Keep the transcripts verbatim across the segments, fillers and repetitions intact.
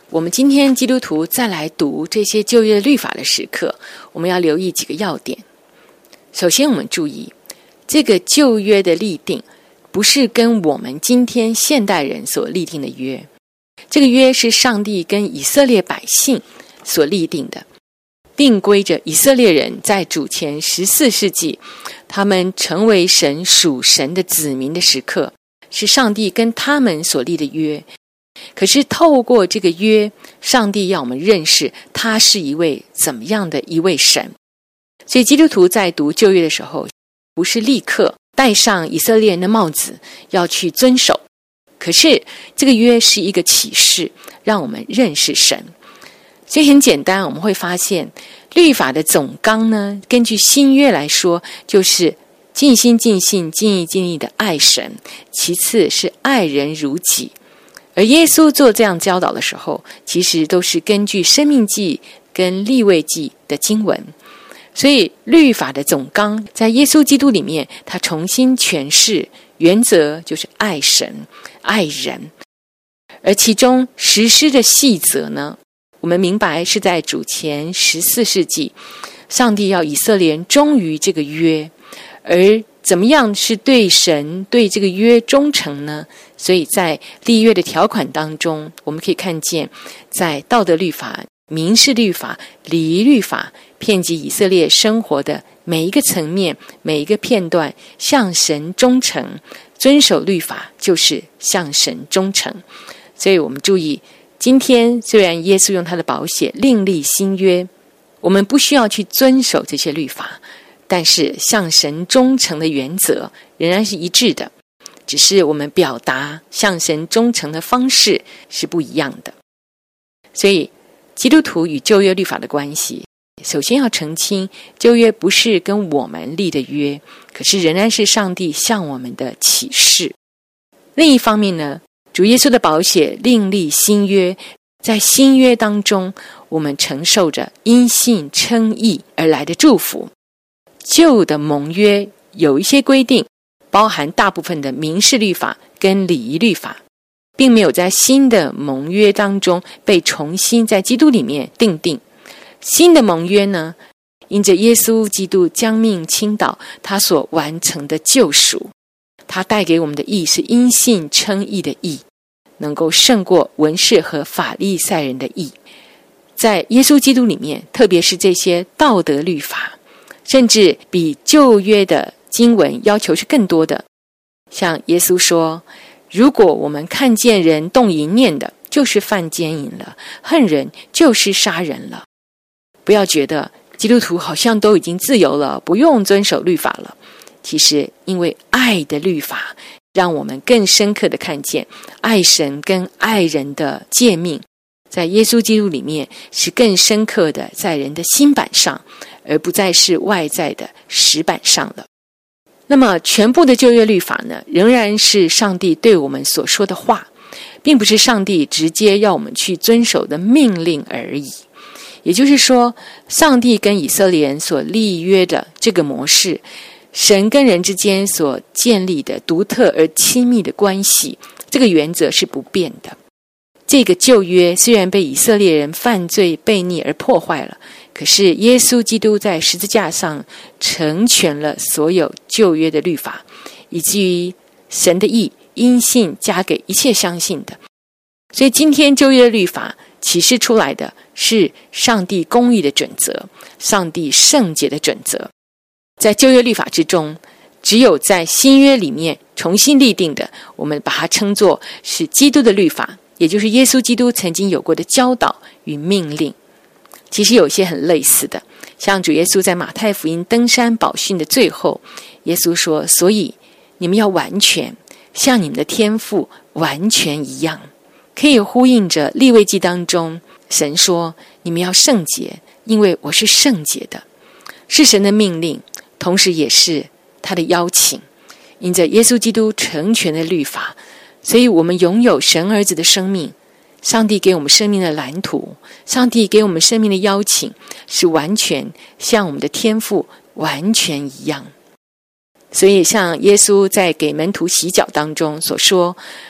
我们今天基督徒再来读这些旧约律法的时刻，我们要留意几个要点。首先我们注意，这个旧约的立定不是跟我们今天现代人所立定的约，这个约是上帝跟以色列百姓所立定的，定规着以色列人在主前十四世纪他们成为神属神的子民的时刻，是上帝跟他们所立的约。可是透过这个约，上帝要我们认识他是一位怎么样的一位神。所以基督徒在读旧约的时候，不是立刻戴上以色列人的帽子要去遵守，可是这个约是一个启示，让我们认识神。所以很简单，我们会发现律法的总纲呢，根据新约来说，就是尽心尽性尽意尽力的爱神，其次是爱人如己。而耶稣做这样教导的时候，其实都是根据申命记跟利未记的经文。所以律法的总纲在耶稣基督里面，他重新诠释，原则就是爱神爱人。而其中实施的细则呢，我们明白是在主前十四世纪，上帝要以色列人忠于这个约。而怎么样是对神对这个约忠诚呢？所以在立约的条款当中，我们可以看见在道德律法、民事律法、礼仪律法，遍及以色列生活的每一个层面、每一个片段，向神忠诚，遵守律法就是向神忠诚。所以我们注意，今天虽然耶稣用他的宝血另立新约，我们不需要去遵守这些律法，但是向神忠诚的原则仍然是一致的，只是我们表达向神忠诚的方式是不一样的。所以基督徒与旧约律法的关系，首先要澄清，旧约不是跟我们立的约，可是仍然是上帝向我们的启示。另一方面呢，主耶稣的宝血另立新约，在新约当中，我们承受着因信称义而来的祝福。旧的盟约有一些规定，包含大部分的民事律法跟礼仪律法，并没有在新的盟约当中被重新在基督里面定定。新的盟约呢，因着耶稣基督将命倾倒，他所完成的救赎，他带给我们的义是因信称义的义，能够胜过文士和法利赛人的义。在耶稣基督里面，特别是这些道德律法，甚至比旧约的经文要求是更多的。像耶稣说，如果我们看见人动淫念的，就是犯奸淫了，恨人就是杀人了。不要觉得基督徒好像都已经自由了，不用遵守律法了。其实因为爱的律法，让我们更深刻的看见爱神跟爱人的诫命，在耶稣基督里面是更深刻的在人的心板上，而不再是外在的石板上了。那么全部的旧约律法呢，仍然是上帝对我们所说的话，并不是上帝直接要我们去遵守的命令而已。也就是说，上帝跟以色列人所立约的这个模式，神跟人之间所建立的独特而亲密的关系，这个原则是不变的。这个旧约虽然被以色列人犯罪悖逆而破坏了，可是耶稣基督在十字架上成全了所有旧约的律法，以至于神的义因信加给一切相信的。所以今天旧约的律法启示出来的是上帝公义的准则，上帝圣洁的准则。在旧约律法之中，只有在新约里面重新立定的，我们把它称作是基督的律法，也就是耶稣基督曾经有过的教导与命令。其实有些很类似的，像主耶稣在马太福音登山宝训的最后，耶稣说，所以你们要完全像你们的天父完全一样，可以呼应着利未记当中神说，你们要圣洁，因为我是圣洁的，是神的命令，同时也是他的邀请。因着耶稣基督成全的律法，所以我们拥有神儿子的生命，上帝给我们生命的蓝图，上帝给我们生命的邀请，是完全像我们的天父完全一样。所以像耶稣在给门徒洗脚当中所说，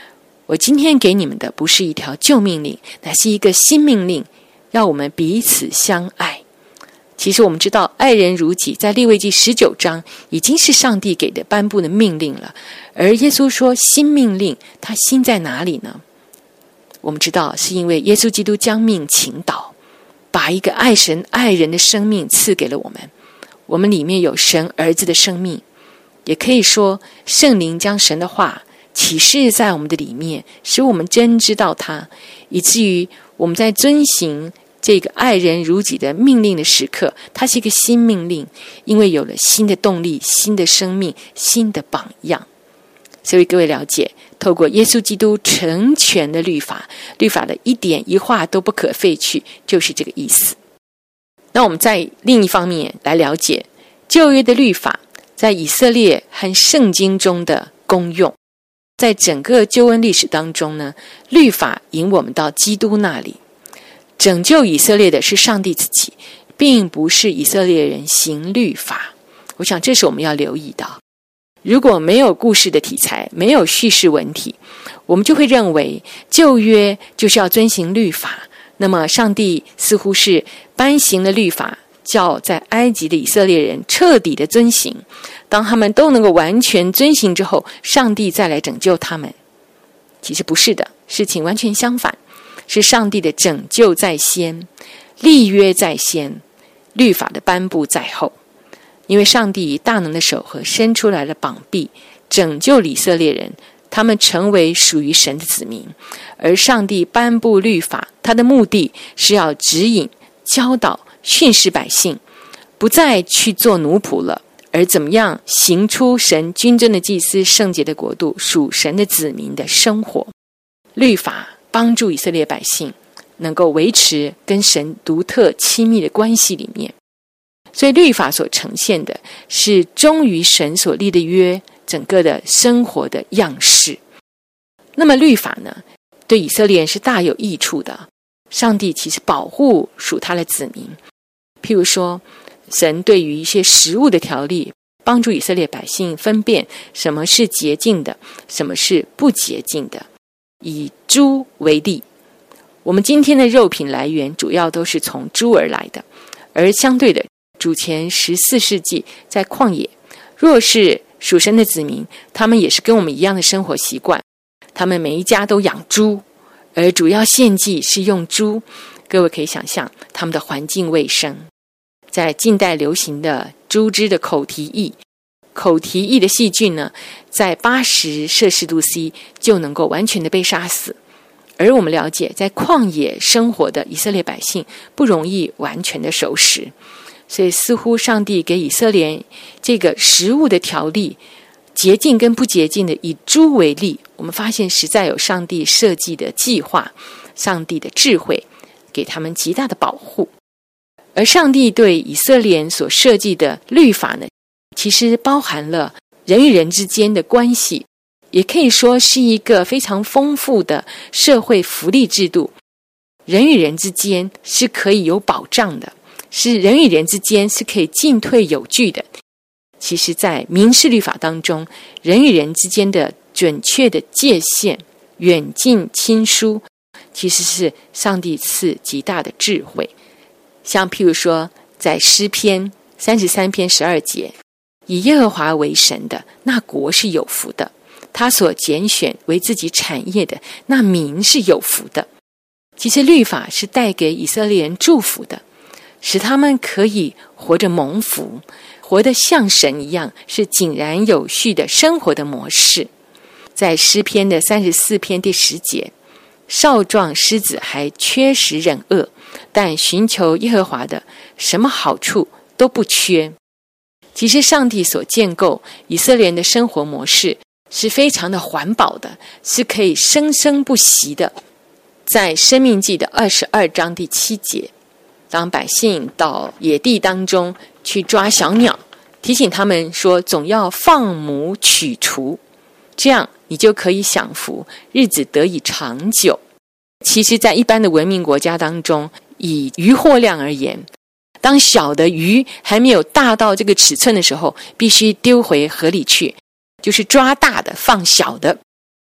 我今天给你们的不是一条旧命令，乃是一个新命令，要我们彼此相爱。其实我们知道爱人如己在利未记十九章已经是上帝给的颁布的命令了，而耶稣说新命令，他新在哪里呢？我们知道是因为耶稣基督将命倾倒，把一个爱神爱人的生命赐给了我们，我们里面有神儿子的生命，也可以说圣灵将神的话启示在我们的里面，使我们真知道他，以至于我们在遵行这个爱人如己的命令的时刻，它是一个新命令，因为有了新的动力、新的生命、新的榜样。所以各位了解，透过耶稣基督成全的律法，律法的一点一画都不可废去，就是这个意思。那我们在另一方面来了解旧约的律法在以色列和圣经中的功用。在整个救恩历史当中呢，律法引我们到基督那里。拯救以色列的是上帝自己，并不是以色列人行律法。我想这是我们要留意的。如果没有故事的题材，没有叙事文体，我们就会认为旧约就是要遵行律法，那么上帝似乎是颁行了律法，叫在埃及的以色列人彻底的遵行，当他们都能够完全遵行之后，上帝再来拯救他们。其实不是的，事情完全相反，是上帝的拯救在先，立约在先，律法的颁布在后。因为上帝以大能的手和伸出来的膀臂拯救以色列人，他们成为属于神的子民。而上帝颁布律法，他的目的是要指引、教导、训示百姓，不再去做奴仆了，而怎么样行出神君尊的祭司、圣洁的国度、属神的子民的生活。律法帮助以色列百姓能够维持跟神独特亲密的关系里面，所以律法所呈现的是忠于神所立的约，整个的生活的样式。那么律法呢，对以色列人是大有益处的。上帝其实保护属他的子民，譬如说神对于一些食物的条例，帮助以色列百姓分辨什么是洁净的，什么是不洁净的。以猪为例，我们今天的肉品来源主要都是从猪而来的，而相对的主前十四世纪在旷野，若是属神的子民，他们也是跟我们一样的生活习惯，他们每一家都养猪，而主要献祭是用猪。各位可以想象他们的环境卫生。在近代流行的猪只的口蹄疫，口蹄疫的细菌呢，在八十摄氏度 C 就能够完全的被杀死。而我们了解，在旷野生活的以色列百姓不容易完全的熟食，所以似乎上帝给以色列这个食物的条例，洁净跟不洁净的，以猪为例，我们发现实在有上帝设计的计划，上帝的智慧给他们极大的保护。而上帝对以色列人所设计的律法呢，其实包含了人与人之间的关系，也可以说是一个非常丰富的社会福利制度。人与人之间是可以有保障的，是人与人之间是可以进退有据的。其实在民事律法当中，人与人之间的准确的界限、远近亲疏，其实是上帝赐极大的智慧。像譬如说在诗篇三十三篇十二节，以耶和华为神的，那国是有福的；他所拣选为自己产业的，那民是有福的。其实律法是带给以色列人祝福的，使他们可以活着蒙福，活得像神一样，是井然有序的生活的模式。在诗篇的三十四篇第十节，少壮狮子还缺食忍饿，但寻求耶和华的，什么好处都不缺。其实上帝所建构以色列人的生活模式是非常的环保的，是可以生生不息的。在申命记的二十二章第七节，当百姓到野地当中去抓小鸟，提醒他们说总要放母取雏，这样你就可以享福，日子得以长久。其实在一般的文明国家当中，以渔获量而言，当小的鱼还没有大到这个尺寸的时候，必须丢回河里去，就是抓大的放小的。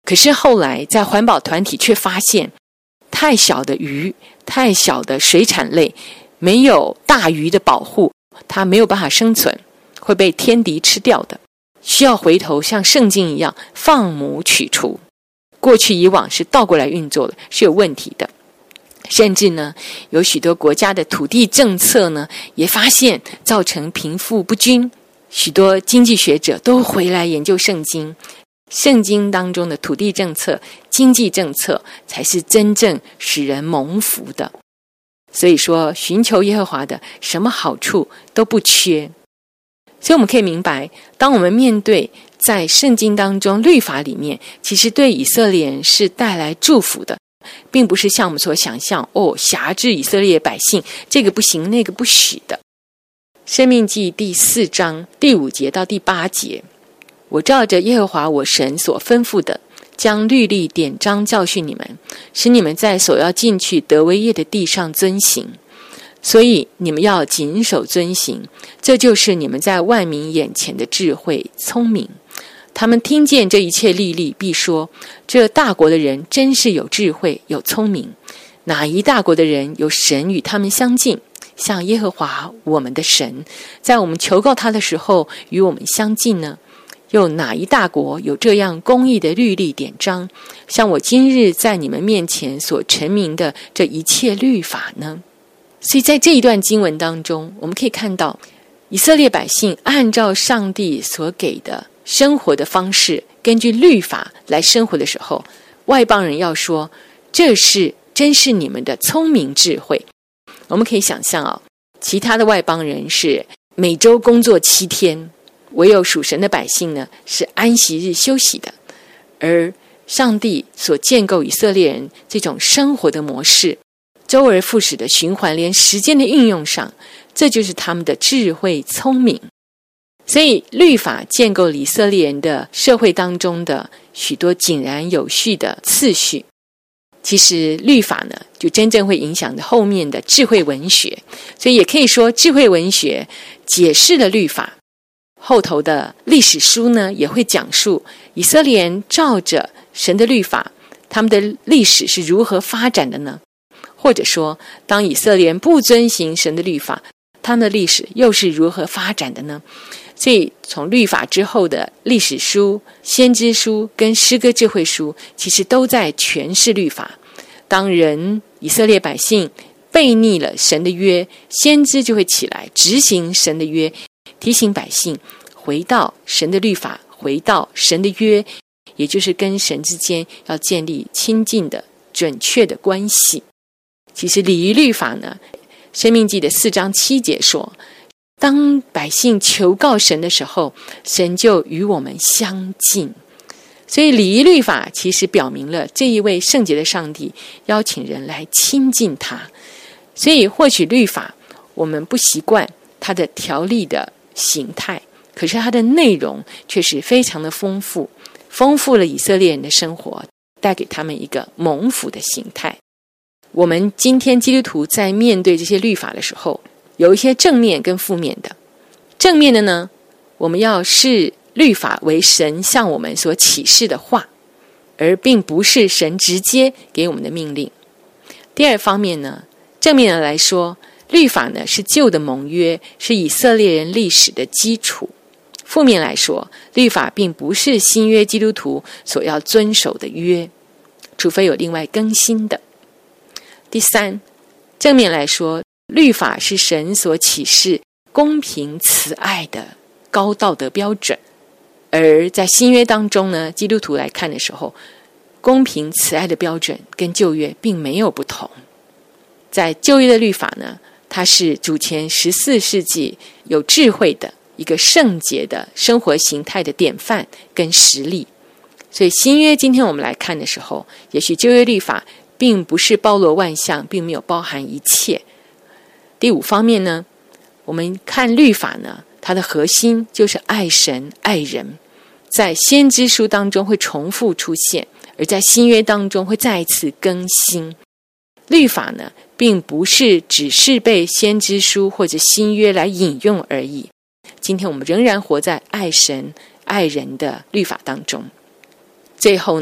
可是后来在环保团体却发现，太小的鱼，太小的水产类，没有大鱼的保护，它没有办法生存，会被天敌吃掉的，需要回头像圣经一样放母取雏。过去以往是倒过来运作的，是有问题的。甚至呢，有许多国家的土地政策呢，也发现造成贫富不均。许多经济学者都回来研究圣经，圣经当中的土地政策、经济政策才是真正使人蒙福的。所以说，寻求耶和华的，什么好处都不缺。所以我们可以明白，当我们面对在圣经当中律法里面，其实对以色列人是带来祝福的，并不是像我们所想象，哦，辖制以色列百姓，这个不行，那个不许的。申命记第四章第五节到第八节，我照着耶和华我神所吩咐的，将律例典章教训你们，使你们在所要进去得为业的地上遵行。所以你们要谨守遵行，这就是你们在万民眼前的智慧聪明。他们听见这一切律例，必说，这大国的人真是有智慧有聪明。哪一大国的人有神与他们相近，像耶和华我们的神，在我们求告他的时候与我们相近呢？又哪一大国有这样公义的律例典章，像我今日在你们面前所陈明的这一切律法呢？所以在这一段经文当中，我们可以看到以色列百姓按照上帝所给的生活的方式，根据律法来生活的时候，外邦人要说，这是真是你们的聪明智慧。我们可以想象啊，其他的外邦人是每周工作七天，唯有属神的百姓呢是安息日休息的。而上帝所建构以色列人这种生活的模式，周而复始的循环，连时间的运用上，这就是他们的智慧聪明。所以律法建构了以色列人的社会当中的许多井然有序的次序。其实律法呢，就真正会影响后面的智慧文学，所以也可以说智慧文学解释了律法。后头的历史书呢，也会讲述以色列人照着神的律法，他们的历史是如何发展的呢？或者说，当以色列人不遵行神的律法，他们的历史又是如何发展的呢？所以从律法之后的历史书、先知书跟诗歌智慧书，其实都在诠释律法。当人以色列百姓背逆了神的约，先知就会起来执行神的约，提醒百姓回到神的律法，回到神的约，也就是跟神之间要建立亲近的准确的关系。其实礼仪律法呢，申命记的四章七节说，当百姓求告神的时候，神就与我们相近。所以礼仪律法其实表明了这一位圣洁的上帝邀请人来亲近他。所以或许律法我们不习惯它的条例的形态，可是它的内容却是非常的丰富，丰富了以色列人的生活，带给他们一个蒙福的形态。我们今天基督徒在面对这些律法的时候，有一些正面跟负面的。正面的呢，我们要视律法为神向我们所启示的话，而并不是神直接给我们的命令。第二方面呢，正面的来说，律法呢是旧的盟约，是以色列人历史的基础。负面来说，律法并不是新约基督徒所要遵守的约，除非有另外更新的。第三，正面来说，律法是神所启示公平慈爱的高道德标准。而在新约当中呢，基督徒来看的时候，公平慈爱的标准跟旧约并没有不同。在旧约的律法呢，它是主前十四世纪有智慧的一个圣洁的生活形态的典范跟实例。所以新约今天我们来看的时候，也许旧约律法并不是包罗万象，并没有包含一切。第五方面呢，我们看律法呢，它的核心就是爱神爱人，在先知书当中会重复出现，而在新约当中会再一次更新。律法呢，并不是只是被先知书或者新约来引用而已，今天我们仍然活在爱神爱人的律法当中。最后呢，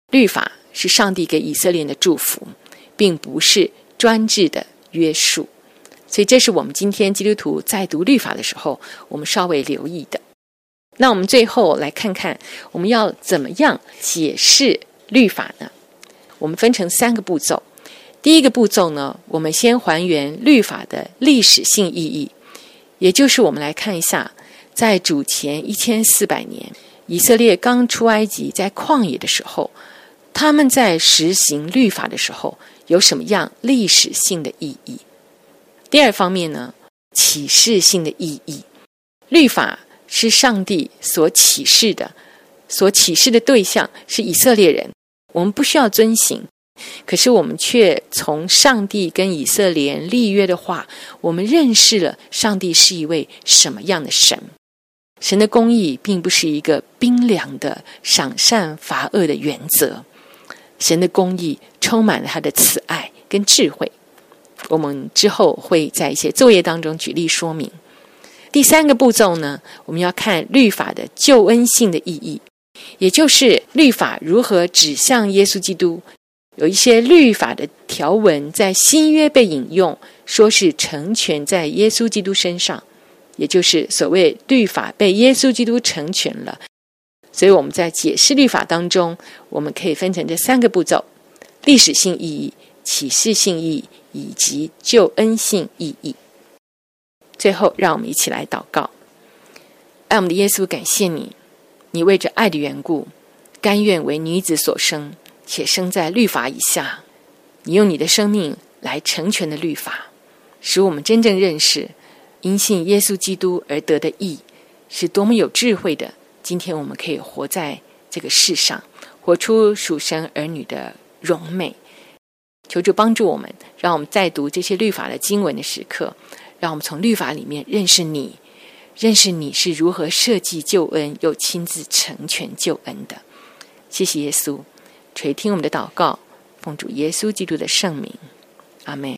律法是上帝给以色列人的祝福，并不是专制的约束。所以这是我们今天基督徒在读律法的时候我们稍微留意的。那我们最后来看看我们要怎么样解释律法呢？我们分成三个步骤。第一个步骤呢，我们先还原律法的历史性意义，也就是我们来看一下，在主前一千四百年，以色列刚出埃及，在旷野的时候，他们在实行律法的时候有什么样历史性的意义。第二方面呢，启示性的意义。律法是上帝所启示的，所启示的对象是以色列人，我们不需要遵行，可是我们却从上帝跟以色列人立约的话，我们认识了上帝是一位什么样的神。神的公义并不是一个冰凉的赏善罚恶的原则，神的公义充满了他的慈爱跟智慧。我们之后会在一些作业当中举例说明。第三个步骤呢，我们要看律法的救恩性的意义，也就是律法如何指向耶稣基督。有一些律法的条文在新约被引用，说是成全在耶稣基督身上，也就是所谓律法被耶稣基督成全了。所以我们在解释律法当中，我们可以分成这三个步骤：历史性意义、启示性意义以及救恩性意义。最后让我们一起来祷告。爱我们的耶稣，感谢你，你为着爱的缘故，甘愿为女子所生，且生在律法以下。你用你的生命来成全的律法，使我们真正认识因信耶稣基督而得的义是多么有智慧的。今天我们可以活在这个世上，活出属神儿女的荣美。求主帮助我们，让我们在读这些律法的经文的时刻，让我们从律法里面认识你，认识你是如何设计救恩又亲自成全救恩的。谢谢耶稣，垂听我们的祷告，奉主耶稣基督的圣名，阿们。